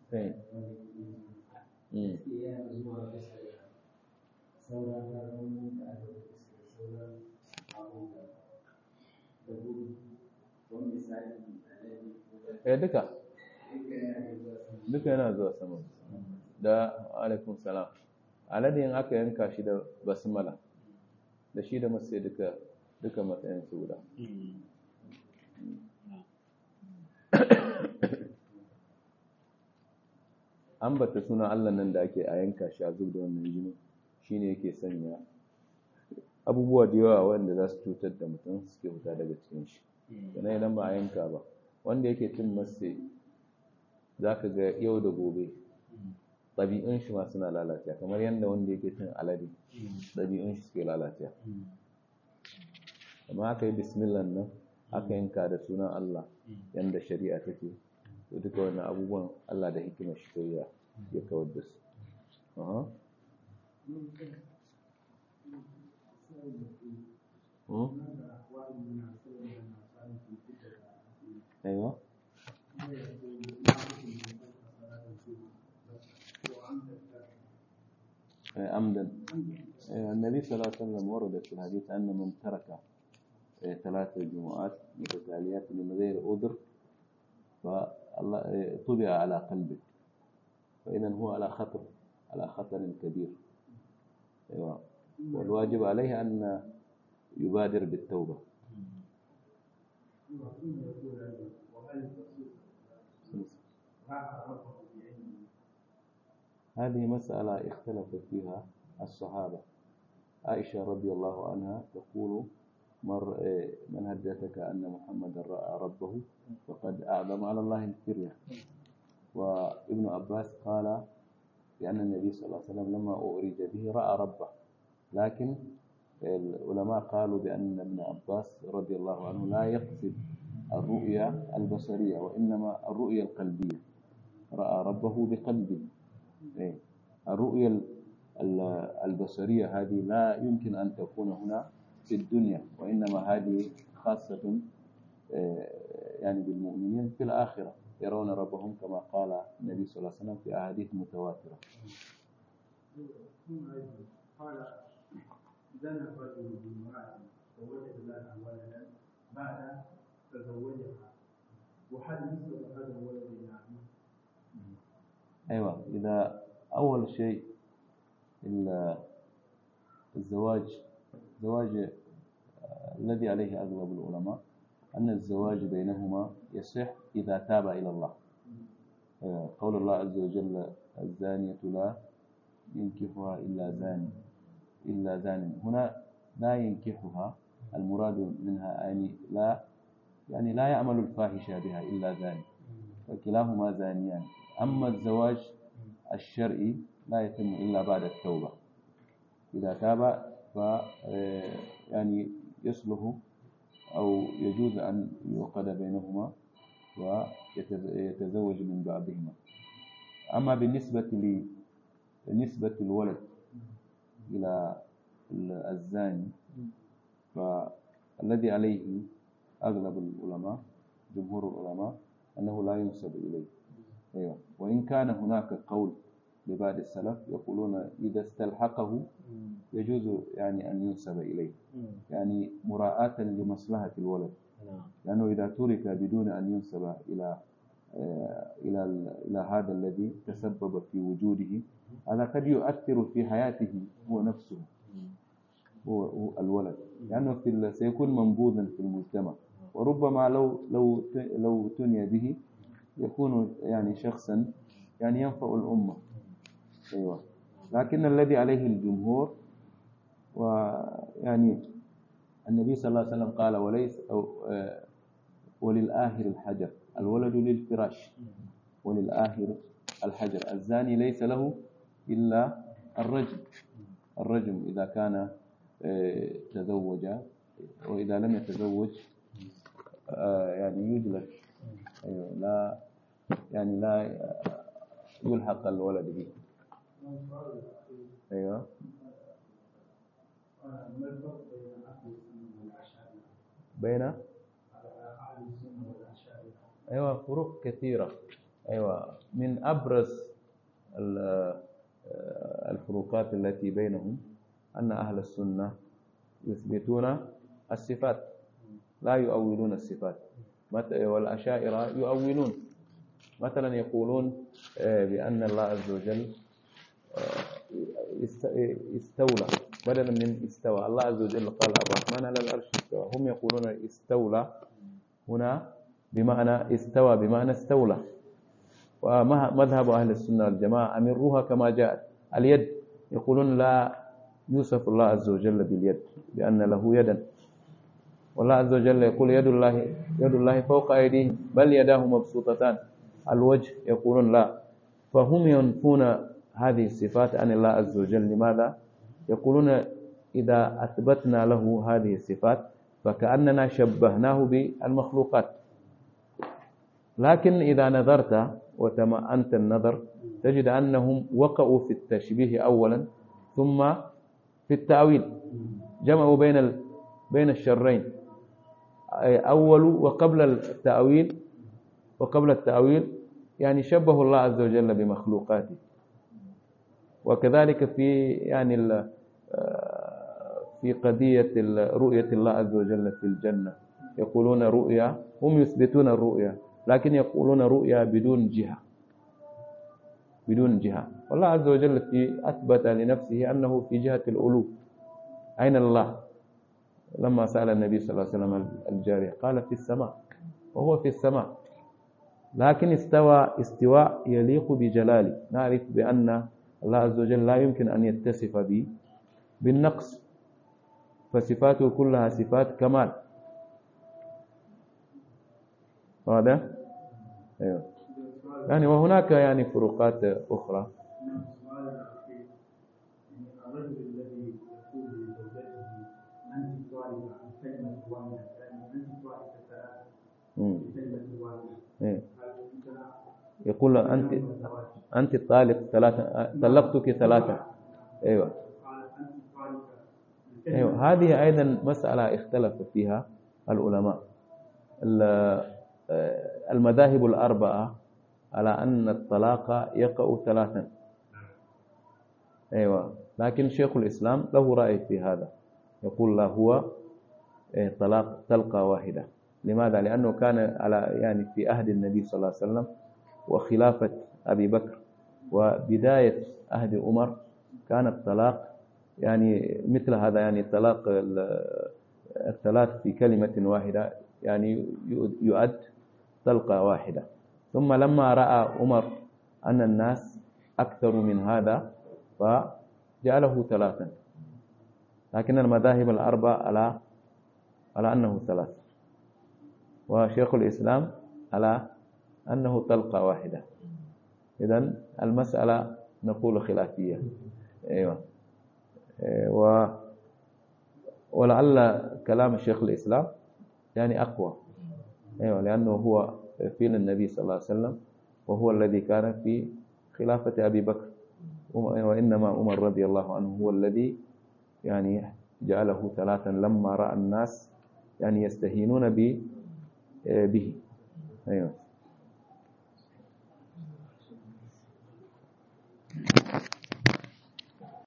eh mm duka yana zuwa sama da alaikun salam. Alade in aka yanka shi da basmala da shi da masai duka matsayin su guda. Ambata sunan Allah nan da ake a yanka shi a zub da wannan jini shine yake sanya abubuwa da yawa wanda za su cutar da mutum suke fita daga cikin shi. Sannan idan ba a yanka ba wanda yake cin masai za ka ga yau da gobe ɗabi'un shi ma suna lalacewa kamar yadda wanda yake cin alade ɗabi'un shi suke lalacewa. Amma aka yi bismillah nan aka yanka da sunan Allah yadda shari'a take to duka wannan abubuwan Allah da hikimar shi sai ya kawar da su. أيوة عمدا. النبي صلى الله عليه وسلم ورد في الحديث أن من ترك 3 جمعات متتاليات من غير عذر فالله طبع على قلبه فإذا هو على خطر كبير. أيوة. والواجب عليه أن يبادر بالتوبة. هذه مسألة اختلف فيها الصحابة. عائشة رضي الله عنها تقول من حدثك أن محمد رأى ربه فقد أعظم على الله الفرية. وابن عباس قال لأن النبي صلى الله عليه وسلم لما أعرج به رأى ربه، لكن العلماء قالوا بأن ابن عباس رضي الله عنه لا يقصد الرؤيا البصرية وإنما الرؤيا القلبية، رأى ربه بقلبه. الرؤيا البصرية هذه لا يمكن أن تكون هنا في الدنيا، وإنما هذه خاصة يعني بالمؤمنين في الآخرة يرون ربهم كما قال النبي صلى الله عليه وسلم في أحاديث متواترة. قال زنى الرجل بامرأة فوجد لها ولدا بعد تزوجها وهل مثل هذا الولد يعني؟ أيوة. إذا أول شيء الزواج الذي عليه أغلب العلماء أن الزواج بينهما يصح إذا تاب إلى الله. قول الله عز وجل الزانية لا ينكحها إلا زان. هنا لا ينكحها المراد منها يعني لا يعمل الفاحشة بها إلا زاني، فكلاهما زانيان. أما الزواج الشرعي لا يتم إلا بعد التوبة. إذا تاب يعني يصلح أو يجوز أن يوقد بينهما ويتزوج من بعضهما. أما بالنسبة الولد إلى الزاني فالذي عليه أغلب العلماء جمهور العلماء أنه لا ينسب إليه. أيوة. وإن كان هناك قول لبعض السلف يقولون إذا استلحقه يجوز يعني أن ينسب إليه، يعني مراعاة لمصلحة الولد، لأنه إذا ترك بدون أن ينسب إلى هذا الذي تسبب في وجوده هذا قد يؤثر في حياته هو نفسه، هو الولد، لأنه سيكون منبوذا في المجتمع، وربما لو تني به يكون يعني شخصا يعني ينفع الأمة. أيوة. لكن الذي عليه الجمهور ويعني النبي صلى الله عليه وسلم قال وللآخر الحجر، الولد للفراش وللآخر الحجر. الزاني ليس له إلا الرجم إذا كان تزوج، وإذا لم يتزوج يعني يجلد. أيوة. لا يلحق الولد به. أيوة. بين أيوة فروق كثيرة. أيوة، من أبرز الفروقات التي بينهم أن أهل السنة يثبتون الصفات لا يؤولون الصفات، والأشاعرة يؤولون. مثلا يقولون بأن الله عز وجل استولى بدلا من استوى. الله عز وجل قال الرحمن على العرش استوى، هم يقولون استولى هنا بمعنى استوى بمعنى استولى. ومذهب أهل السنة والجماعة أمروها كما جاءت. اليد يقولون لا يوصف الله عز وجل باليد بأن له يدا، والله عز وجل يقول يد الله فوق أيديهم بل يداه مبسوطتان. الوجه يقولون لا، فهم ينفون هذه الصفات عن الله عز وجل. لماذا؟ يقولون إذا أثبتنا له هذه الصفات فكأننا شبهناه بالمخلوقات. لكن إذا نظرت وتمعنت النظر تجد أنهم وقعوا في التشبيه أولا ثم في التأويل، جمعوا بين الشرين، أول وقبل التأويل يعني شبه الله عز وجل بمخلوقاته. وكذلك في قضية رؤية الله عز وجل في الجنة يقولون رؤيا، هم يثبتون الرؤيا لكن يقولون رؤيا بدون جهة. والله عز وجل أثبت لنفسه أنه في جهة الألو. أين الله؟ لما سأل النبي صلى الله عليه وسلم الجارية قال في السماء، وهو في السماء، لكن استوى استواء يليق بجلاله. نعرف بأن الله عز وجل لا يمكن أن يتصف بالنقص، فصفاته كلها صفات كمال. هذا أيوه. يعني وهناك يعني فروقات أخرى. الرجل الذي يقول لزوجته أنت طالبة كلمة واحدة، يعني أنت طالبة ثلاثة بكلمة واحدة، يقول أنت طالق ثلاثة، طلقتك ثلاثة. أيوة. أيوة، هذه أيضا مسألة اختلف فيها العلماء. المذاهب الأربعة على أن الطلاق يقع ثلاثا. أيوة، لكن شيخ الإسلام له رأي في هذا، يقول لا، هو طلقة واحدة. لماذا؟ لأنه كان على في عهد النبي صلى الله عليه وسلم وخلافة أبي بكر وبداية عهد عمر كان الطلاق مثل هذا، طلاق الثلاث في كلمة واحدة يؤد طلقة واحدة. ثم لما رأى عمر أن الناس أكثر من هذا فجعله ثلاثا، لكن المذاهب الأربعة على أنه ثلاث، وشيخ الإسلام على أنه طلقة واحدة. إذن المسألة نقول خلافية. أيوة. ولعل كلام الشيخ الإسلام أقوى. أيوة، لأنه هو فيل النبي صلى الله عليه وسلم، وهو الذي كان في خلافة أبي بكر، وإنما عمر رضي الله عنه هو الذي جعله ثلاثا لما رأى الناس يستهينون به. أيوة.